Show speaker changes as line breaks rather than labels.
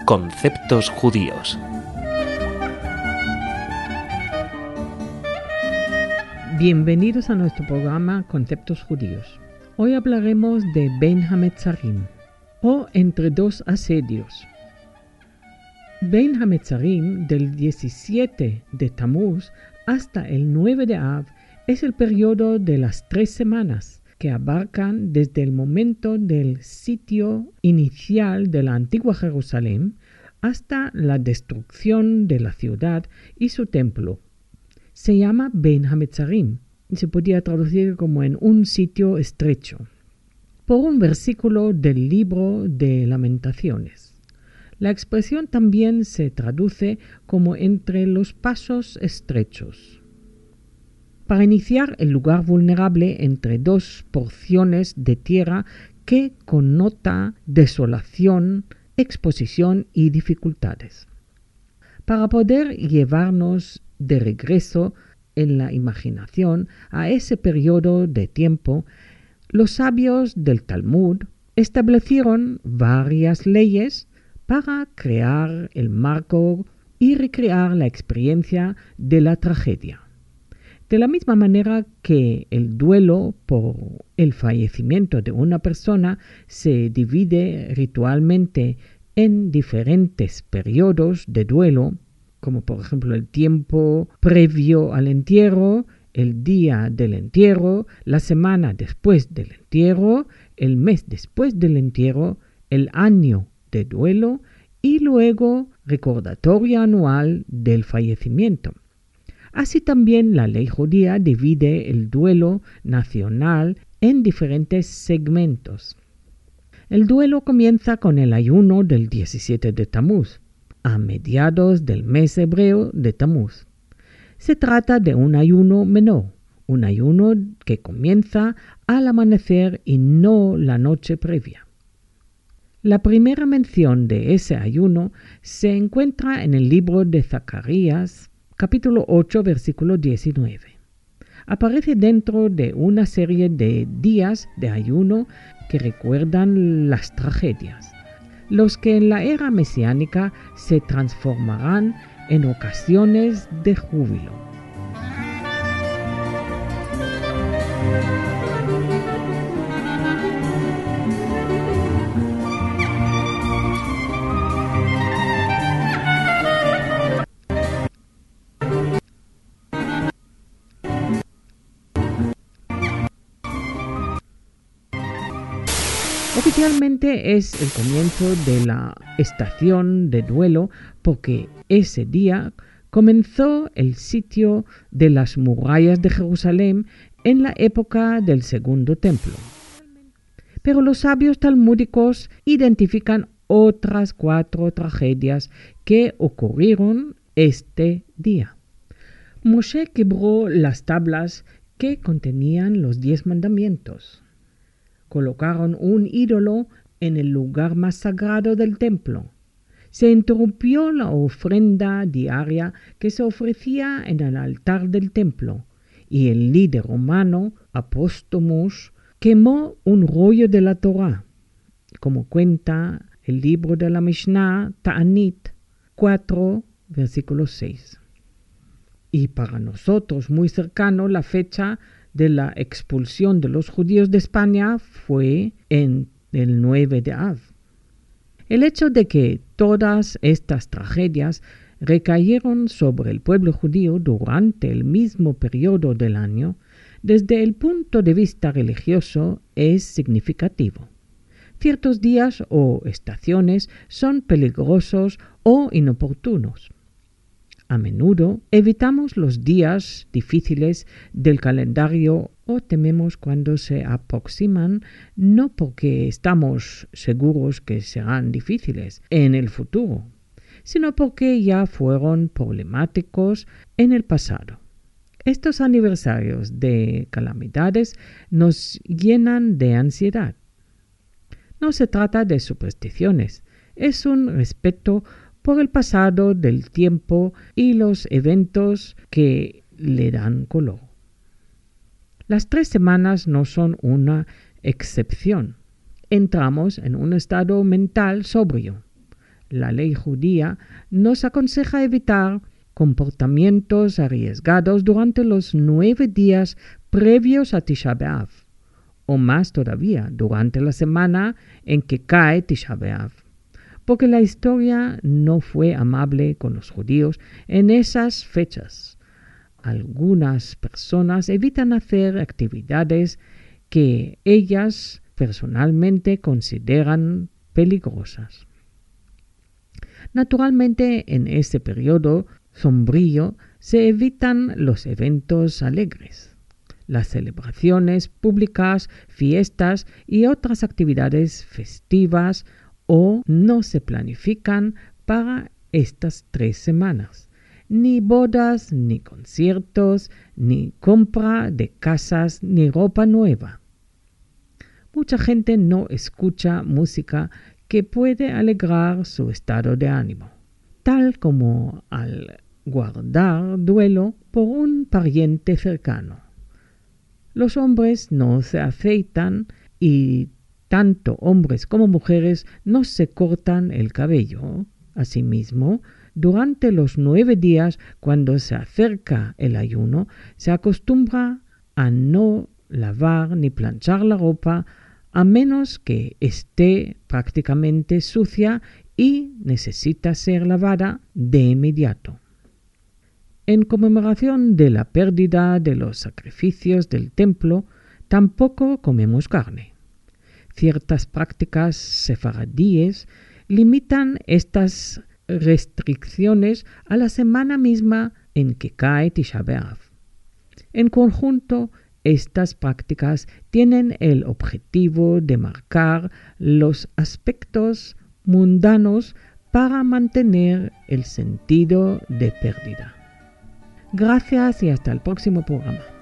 Conceptos judíos.
Bienvenidos a nuestro programa Conceptos judíos. Hoy hablaremos de Ben HaMetzarim, o entre dos asedios. Ben HaMetzarim, del 17 de Tammuz hasta el 9 de Av, es el periodo de las 3 semanas que abarcan desde el momento del sitio inicial de la antigua Jerusalén hasta la destrucción de la ciudad y su templo. Se llama Ben HaMetzarim y se podría traducir como en un sitio estrecho, por un versículo del libro de Lamentaciones. La expresión también se traduce como entre los pasos estrechos, para iniciar el lugar vulnerable entre dos porciones de tierra que connota desolación, exposición y dificultades. Para poder llevarnos de regreso en la imaginación a ese periodo de tiempo, los sabios del Talmud establecieron varias leyes para crear el marco y recrear la experiencia de la tragedia. De la misma manera que el duelo por el fallecimiento de una persona se divide ritualmente en diferentes periodos de duelo, como por ejemplo el tiempo previo al entierro, el día del entierro, la semana después del entierro, el mes después del entierro, el año de duelo y luego recordatorio anual del fallecimiento. Así también la ley judía divide el duelo nacional en diferentes segmentos. El duelo comienza con el ayuno del 17 de Tammuz, a mediados del mes hebreo de Tammuz. Se trata de un ayuno menor, un ayuno que comienza al amanecer y no la noche previa. La primera mención de ese ayuno se encuentra en el libro de Zacarías, capítulo 8, versículo 19. Aparece dentro de una serie de días de ayuno que recuerdan las tragedias, los que en la era mesiánica se transformarán en ocasiones de júbilo. Oficialmente es el comienzo de la estación de duelo porque ese día comenzó el sitio de las murallas de Jerusalén en la época del Segundo Templo. Pero los sabios talmúdicos identifican otras 4 tragedias que ocurrieron este día. Moshe quebró las tablas que contenían los 10 mandamientos. Colocaron un ídolo en el lugar más sagrado del templo. Se interrumpió la ofrenda diaria que se ofrecía en el altar del templo, y el líder romano, Apóstomus, quemó un rollo de la Torá, como cuenta el libro de la Mishnah, Ta'anit 4, versículo 6. Y para nosotros muy cercano la fecha de la expulsión de los judíos de España fue en el 9 de Av. El hecho de que todas estas tragedias recayeron sobre el pueblo judío durante el mismo periodo del año, desde el punto de vista religioso, es significativo. Ciertos días o estaciones son peligrosos o inoportunos. A menudo evitamos los días difíciles del calendario o tememos cuando se aproximan, no porque estamos seguros que serán difíciles en el futuro, sino porque ya fueron problemáticos en el pasado. Estos aniversarios de calamidades nos llenan de ansiedad. No se trata de supersticiones, es un respeto por el pasado del tiempo y los eventos que le dan color. Las 3 semanas no son una excepción. Entramos en un estado mental sobrio. La ley judía nos aconseja evitar comportamientos arriesgados durante los 9 días previos a Tisha B'Av, o más todavía, durante la semana en que cae Tisha B'Av, porque la historia no fue amable con los judíos en esas fechas. Algunas personas evitan hacer actividades que ellas personalmente consideran peligrosas. Naturalmente, en este periodo sombrío se evitan los eventos alegres, las celebraciones públicas, fiestas y otras actividades festivas o no se planifican para estas 3 semanas. Ni bodas, ni conciertos, ni compra de casas, ni ropa nueva. Mucha gente no escucha música que puede alegrar su estado de ánimo, tal como al guardar duelo por un pariente cercano. Los hombres no se afeitan y tanto hombres como mujeres no se cortan el cabello. Asimismo, durante los 9 días, cuando se acerca el ayuno, se acostumbra a no lavar ni planchar la ropa a menos que esté prácticamente sucia y necesita ser lavada de inmediato. En conmemoración de la pérdida de los sacrificios del templo, tampoco comemos carne. Ciertas prácticas sefaradíes limitan estas restricciones a la semana misma en que cae Tisha B'Av. En conjunto, estas prácticas tienen el objetivo de marcar los aspectos mundanos para mantener el sentido de pérdida. Gracias y hasta el próximo programa.